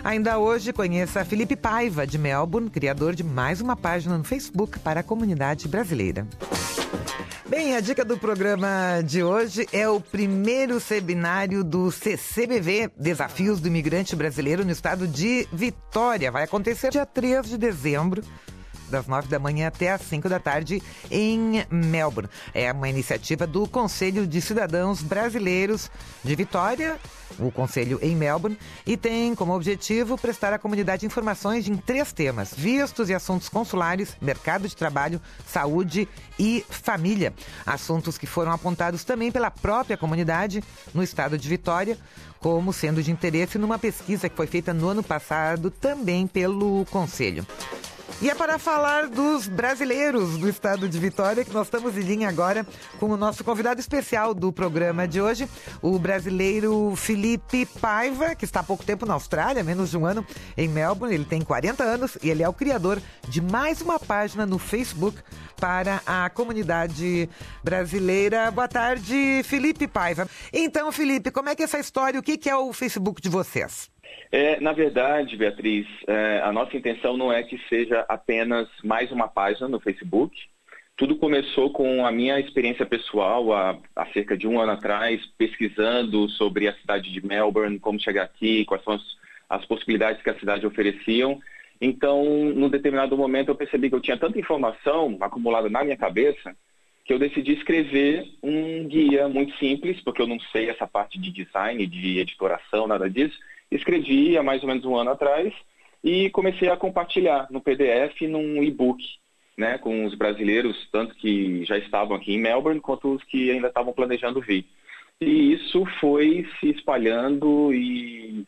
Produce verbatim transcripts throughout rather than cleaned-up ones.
Ainda hoje, conheça Felipe Paiva, de Melbourne, criador de mais uma página no Facebook para a comunidade brasileira. Bem, a dica do programa de hoje é o primeiro seminário do C C B V, Desafios do Imigrante Brasileiro no estado de Vitória. Vai acontecer dia três de dezembro, das nove da manhã até às cinco da tarde, em Melbourne. É uma iniciativa do Conselho de Cidadãos Brasileiros de Vitória, o Conselho em Melbourne, e tem como objetivo prestar à comunidade informações em três temas: vistos e assuntos consulares, mercado de trabalho, saúde e família. Assuntos que foram apontados também pela própria comunidade no estado de Vitória, como sendo de interesse numa pesquisa que foi feita no ano passado também pelo Conselho. E é para falar dos brasileiros do estado de Vitória que nós estamos em linha agora com o nosso convidado especial do programa de hoje, o brasileiro Felipe Paiva, que está há pouco tempo na Austrália, menos de um ano em Melbourne. Ele tem quarenta anos e ele é o criador de mais uma página no Facebook para a comunidade brasileira. Boa tarde, Felipe Paiva. Então, Felipe, como é que é essa história? O que é o Facebook de vocês? É, na verdade, Beatriz, é, a nossa intenção não é que seja apenas mais uma página no Facebook. Tudo começou com a minha experiência pessoal há, há cerca de um ano atrás, pesquisando sobre a cidade de Melbourne, como chegar aqui, quais são as, as possibilidades que a cidade ofereciam. Então, num determinado momento, eu percebi que eu tinha tanta informação acumulada na minha cabeça que eu decidi escrever um guia muito simples, porque eu não sei essa parte de design, de editoração, nada disso. Escrevi há mais ou menos um ano atrás e comecei a compartilhar no P D F, num e-book, né, com os brasileiros, tanto que já estavam aqui em Melbourne, quanto os que ainda estavam planejando vir. E isso foi se espalhando e,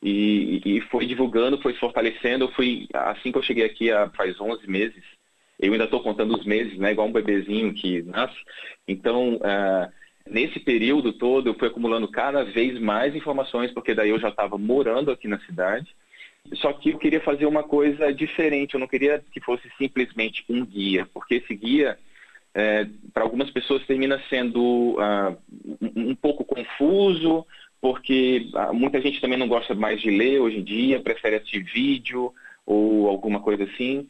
e, e foi divulgando, foi se fortalecendo. Eu fui, assim que eu cheguei aqui há, faz onze meses, eu ainda estou contando os meses, né, igual um bebezinho que nasce. Então, uh, nesse período todo, eu fui acumulando cada vez mais informações, porque daí eu já estava morando aqui na cidade. Só que eu queria fazer uma coisa diferente, eu não queria que fosse simplesmente um guia, porque esse guia, é, para algumas pessoas, termina sendo uh, um, um pouco confuso, porque uh, muita gente também não gosta mais de ler hoje em dia, prefere assistir vídeo ou alguma coisa assim.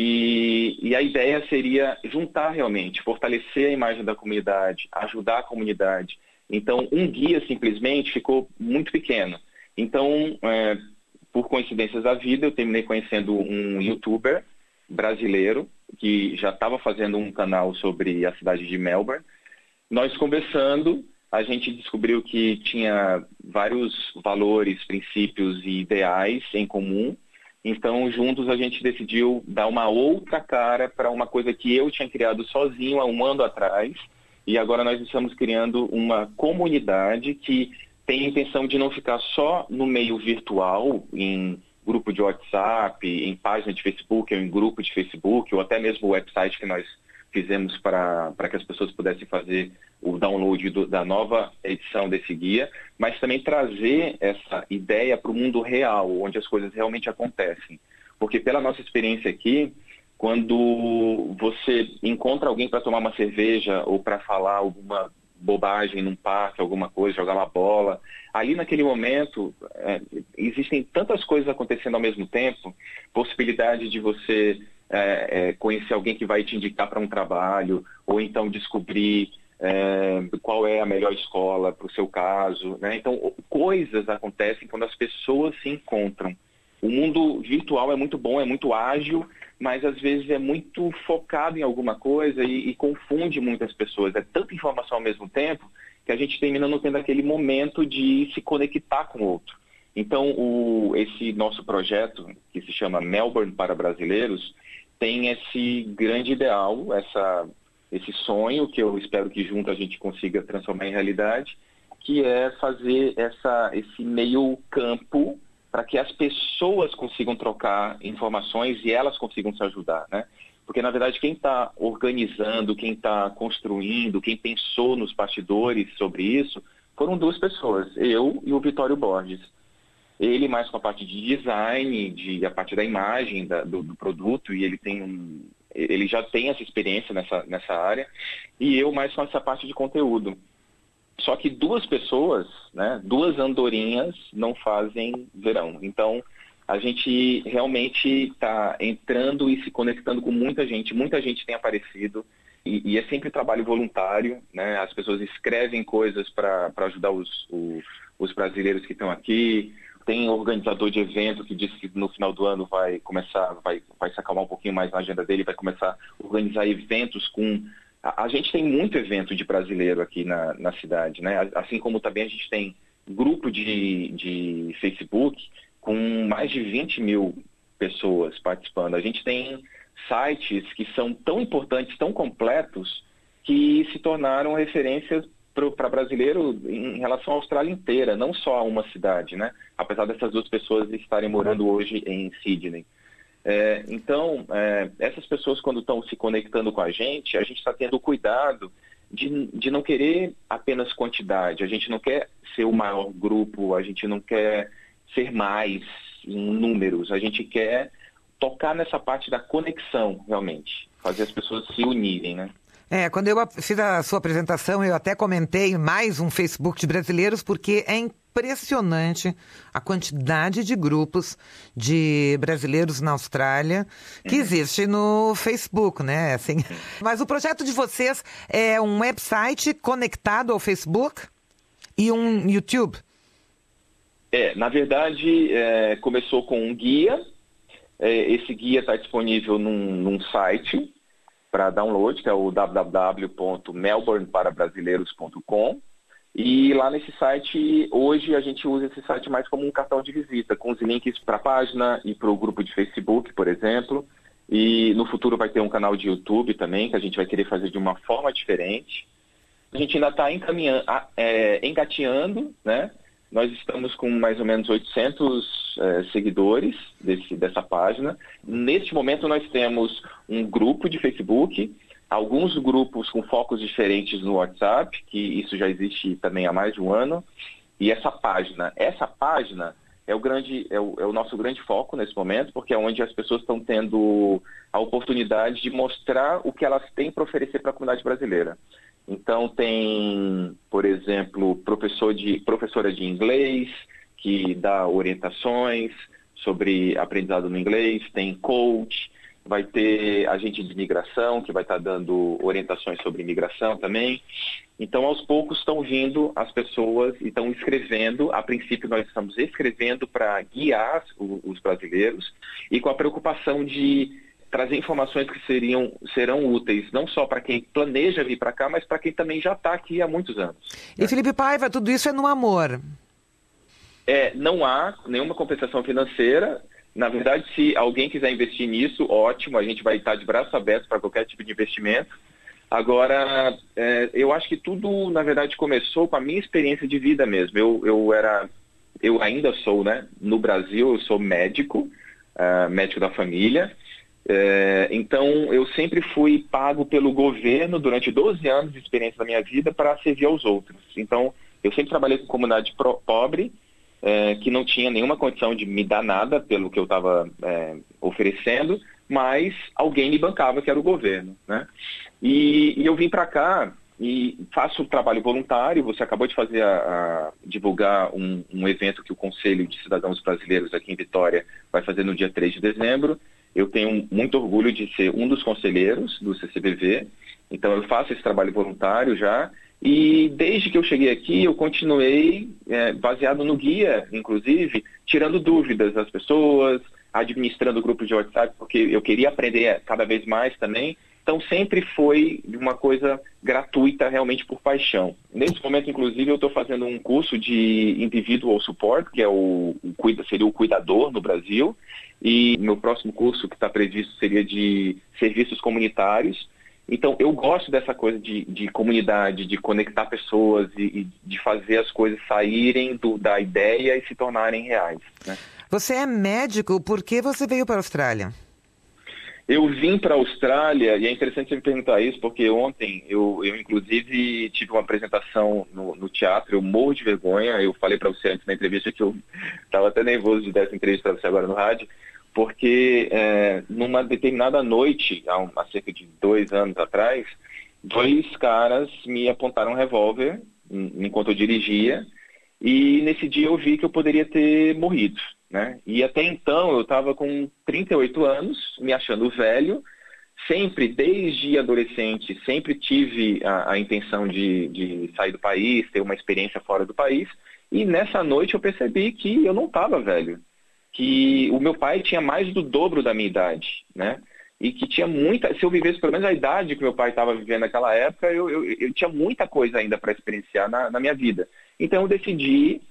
E, e a ideia seria juntar realmente, fortalecer a imagem da comunidade, ajudar a comunidade. Então, um guia simplesmente ficou muito pequeno. Então, é, por coincidências da vida, eu terminei conhecendo um youtuber brasileiro que já estava fazendo um canal sobre a cidade de Melbourne. Nós conversando, a gente descobriu que tinha vários valores, princípios e ideais em comum. Então, juntos, a gente decidiu dar uma outra cara para uma coisa que eu tinha criado sozinho há um ano atrás. E agora nós estamos criando uma comunidade que tem a intenção de não ficar só no meio virtual, em grupo de WhatsApp, em página de Facebook, ou em grupo de Facebook, ou até mesmo o website que nós fizemos para para que as pessoas pudessem fazer o download do, da nova edição desse guia, mas também trazer essa ideia para o mundo real, onde as coisas realmente acontecem. Porque pela nossa experiência aqui, quando você encontra alguém para tomar uma cerveja ou para falar alguma bobagem num parque, alguma coisa, jogar uma bola, ali naquele momento é, existem tantas coisas acontecendo ao mesmo tempo, possibilidade de você é, é, conhecer alguém que vai te indicar para um trabalho, ou então descobrir é, qual é a melhor escola para o seu caso, né? Então, coisas acontecem quando as pessoas se encontram. O mundo virtual é muito bom, é muito ágil, mas às vezes é muito focado em alguma coisa e, e confunde muitas pessoas. É tanta informação ao mesmo tempo que a gente termina não tendo aquele momento de se conectar com o outro. Então, o, esse nosso projeto, que se chama Melbourne para Brasileiros, tem esse grande ideal, essa, esse sonho que eu espero que junto a gente consiga transformar em realidade, que é fazer essa, esse meio campo para que as pessoas consigam trocar informações e elas consigam se ajudar, né? Porque, na verdade, quem está organizando, quem está construindo, quem pensou nos bastidores sobre isso, foram duas pessoas, eu e o Vitório Borges. Ele mais com a parte de design, de, a parte da imagem da, do, do produto, e ele, tem um, ele já tem essa experiência nessa, nessa área, e eu mais com essa parte de conteúdo. Só que duas pessoas, né, duas andorinhas não fazem verão. Então, a gente realmente está entrando e se conectando com muita gente. Muita gente tem aparecido e, e é sempre trabalho voluntário, né? As pessoas escrevem coisas para ajudar os, os, os brasileiros que estão aqui. Tem organizador de evento que disse que no final do ano vai começar, vai, vai se acalmar um pouquinho mais na agenda dele, vai começar a organizar eventos com... A, a gente tem muito evento de brasileiro aqui na, na cidade, né? Assim como também a gente tem grupo de, de Facebook com mais de vinte mil pessoas participando. A gente tem sites que são tão importantes, tão completos, que se tornaram referências para brasileiro em relação à Austrália inteira, não só a uma cidade, né? Apesar dessas duas pessoas estarem morando hoje em Sydney. É, então, é, essas pessoas, quando estão se conectando com a gente, a gente está tendo cuidado de, de não querer apenas quantidade. A gente não quer ser o maior grupo, a gente não quer ser mais em números. A gente quer tocar nessa parte da conexão, realmente. Fazer as pessoas se unirem, né? É, quando eu fiz a sua apresentação, eu até comentei mais um Facebook de brasileiros, porque é impressionante a quantidade de grupos de brasileiros na Austrália que existe no Facebook, né? Assim, mas o projeto de vocês é um website conectado ao Facebook e um YouTube? É, na verdade, é, começou com um guia. É, esse guia está disponível num, num site para download, que é o w w w ponto melbourne para brasileiros ponto com. E lá nesse site, hoje a gente usa esse site mais como um cartão de visita, com os links para a página e para o grupo de Facebook, por exemplo. E no futuro vai ter um canal de YouTube também, que a gente vai querer fazer de uma forma diferente. A gente ainda está encaminhando, é, engateando, né? Nós estamos com mais ou menos oitocentos é, seguidores desse, dessa página. Neste momento nós temos um grupo de Facebook, alguns grupos com focos diferentes no WhatsApp, que isso já existe também há mais de um ano, e essa página. Essa página é o, grande, é o, é o nosso grande foco nesse momento, porque é onde as pessoas estão tendo a oportunidade de mostrar o que elas têm para oferecer para a comunidade brasileira. Então tem, por exemplo, professor de, professora de inglês, que dá orientações sobre aprendizado no inglês, tem coach, vai ter agente de imigração, que vai estar dando orientações sobre imigração também. Então, aos poucos estão vindo as pessoas e estão escrevendo. A princípio, nós estamos escrevendo para guiar os brasileiros e com a preocupação de trazer informações que seriam, serão úteis, não só para quem planeja vir para cá, mas para quem também já está aqui há muitos anos. E, né? Felipe Paiva, tudo isso é no amor? É, não há nenhuma compensação financeira. Na verdade, se alguém quiser investir nisso, ótimo, a gente vai estar de braços abertos para qualquer tipo de investimento. Agora, é, eu acho que tudo, na verdade, começou com a minha experiência de vida mesmo. Eu, eu era, eu ainda sou, né? No Brasil, eu sou médico, uh, médico da família. É, então, eu sempre fui pago pelo governo durante doze anos de experiência da minha vida para servir aos outros. Então, eu sempre trabalhei com comunidade pro, pobre, é, que não tinha nenhuma condição de me dar nada pelo que eu estava é, oferecendo, mas alguém me bancava, que era o governo, né? E, e eu vim para cá e faço trabalho voluntário. Você acabou de fazer a, a divulgar um, um evento que o Conselho de Cidadãos Brasileiros aqui em Vitória vai fazer no dia três de dezembro. Eu tenho muito orgulho de ser um dos conselheiros do C C B V, então eu faço esse trabalho voluntário já, e desde que eu cheguei aqui eu continuei, é, baseado no guia, inclusive, tirando dúvidas das pessoas, administrando grupos de WhatsApp, porque eu queria aprender cada vez mais também. Então sempre foi uma coisa gratuita, realmente por paixão. Nesse momento, inclusive, eu estou fazendo um curso de Individual Support, que é o, o, seria o cuidador no Brasil, e meu próximo curso que está previsto seria de serviços comunitários. Então, eu gosto dessa coisa de, de comunidade, de conectar pessoas e, e de fazer as coisas saírem do, da ideia e se tornarem reais, né? Você é médico, por que você veio para a Austrália? Eu vim para a Austrália, e é interessante você me perguntar isso, porque ontem eu, eu inclusive, tive uma apresentação no, no teatro, eu morro de vergonha. Eu falei para você antes na entrevista que eu estava até nervoso de dar essa entrevista para você agora no rádio, porque é, numa determinada noite, há, um, há cerca de dois anos atrás, dois caras me apontaram um revólver enquanto eu dirigia, e nesse dia eu vi que eu poderia ter morrido, né? E até então eu estava com trinta e oito anos, me achando velho, sempre, desde adolescente, sempre tive a, a intenção de, de sair do país, ter uma experiência fora do país, e nessa noite eu percebi que eu não estava velho, que o meu pai tinha mais do dobro da minha idade, né? E que tinha muita, se eu vivesse pelo menos a idade que meu pai estava vivendo naquela época, eu, eu, eu tinha muita coisa ainda para experienciar na, na minha vida. Então eu decidi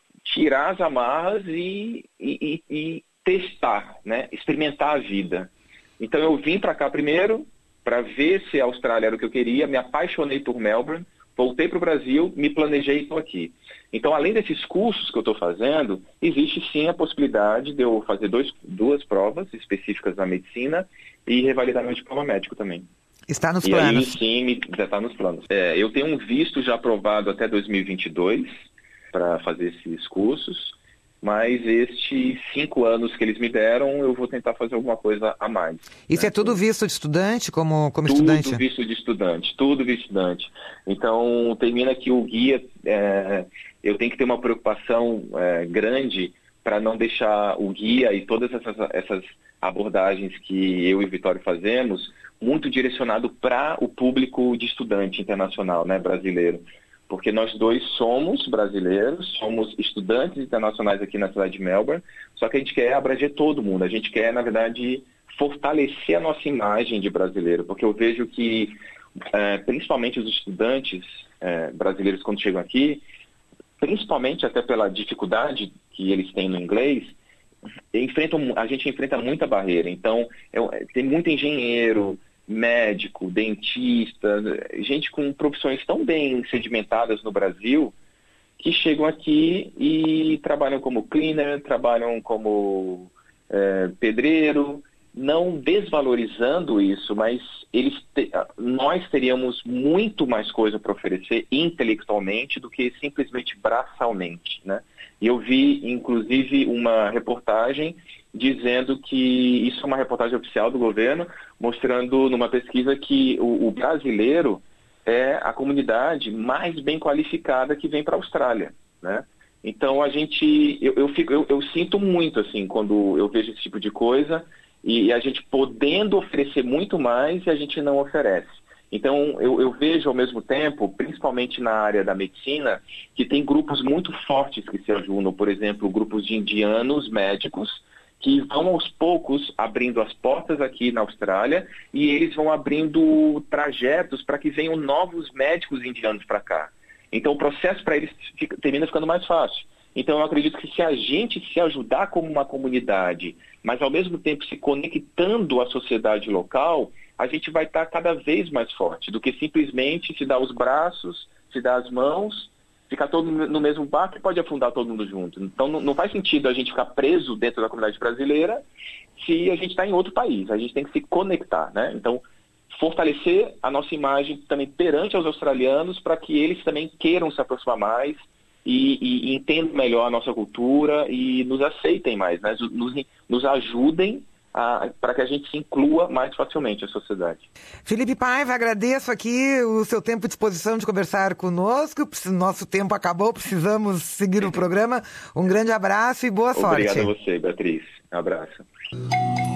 tirar as amarras e, e, e, e testar, né? Experimentar a vida. Então eu vim para cá primeiro para ver se a Austrália era o que eu queria, me apaixonei por Melbourne, voltei para o Brasil, me planejei e estou aqui. Então, além desses cursos que eu estou fazendo, existe sim a possibilidade de eu fazer dois, duas provas específicas na medicina e revalidar meu diploma médico também. Está nos e planos. E aí sim, já está nos planos. É, eu tenho um visto já aprovado até dois mil e vinte e dois para fazer esses cursos, mas estes cinco anos que eles me deram, eu vou tentar fazer alguma coisa a mais. Isso né? é tudo visto de estudante, como, como tudo estudante? Tudo visto de estudante, tudo visto de estudante. Então, termina que o guia, é, eu tenho que ter uma preocupação é, grande para não deixar o guia e todas essas, essas abordagens que eu e o Vitório fazemos muito direcionado para o público de estudante internacional, né, brasileiro. Porque nós dois somos brasileiros, somos estudantes internacionais aqui na cidade de Melbourne, só que a gente quer abranger todo mundo, a gente quer, na verdade, fortalecer a nossa imagem de brasileiro, porque eu vejo que, é, principalmente os estudantes é, brasileiros quando chegam aqui, principalmente até pela dificuldade que eles têm no inglês, enfrentam, a gente enfrenta muita barreira. Então, é, tem muito engenheiro, médico, dentista, gente com profissões tão bem sedimentadas no Brasil, que chegam aqui e trabalham como cleaner, trabalham como é, pedreiro, não desvalorizando isso, mas eles te, nós teríamos muito mais coisa para oferecer intelectualmente do que simplesmente braçalmente, né? E eu vi, inclusive, uma reportagem dizendo que, isso é uma reportagem oficial do governo, mostrando numa pesquisa que o, o brasileiro é a comunidade mais bem qualificada que vem para a Austrália, né? Então a gente, eu, eu, fico, eu, eu sinto muito assim quando eu vejo esse tipo de coisa e, e a gente podendo oferecer muito mais e a gente não oferece. Então eu, eu vejo ao mesmo tempo, principalmente na área da medicina, que tem grupos muito fortes que se ajudam, por exemplo, grupos de indianos médicos, que vão aos poucos abrindo as portas aqui na Austrália e eles vão abrindo trajetos para que venham novos médicos indianos para cá. Então o processo para eles fica, termina ficando mais fácil. Então eu acredito que se a gente se ajudar como uma comunidade, mas ao mesmo tempo se conectando à sociedade local, a gente vai estar cada vez mais forte do que simplesmente se dar os braços, se dar as mãos, ficar todo no mesmo barco e pode afundar todo mundo junto. Então não, não faz sentido a gente ficar preso dentro da comunidade brasileira se a gente está em outro país. A gente tem que se conectar, né? Então fortalecer a nossa imagem também perante aos australianos para que eles também queiram se aproximar mais e, e, e entendam melhor a nossa cultura e nos aceitem mais, né? nos, nos ajudem para que a gente se inclua mais facilmente à sociedade. Felipe Paiva, agradeço aqui o seu tempo à disposição de conversar conosco. Nosso tempo acabou, precisamos seguir o programa. Um grande abraço e boa sorte. Obrigado a você, Beatriz. Um abraço.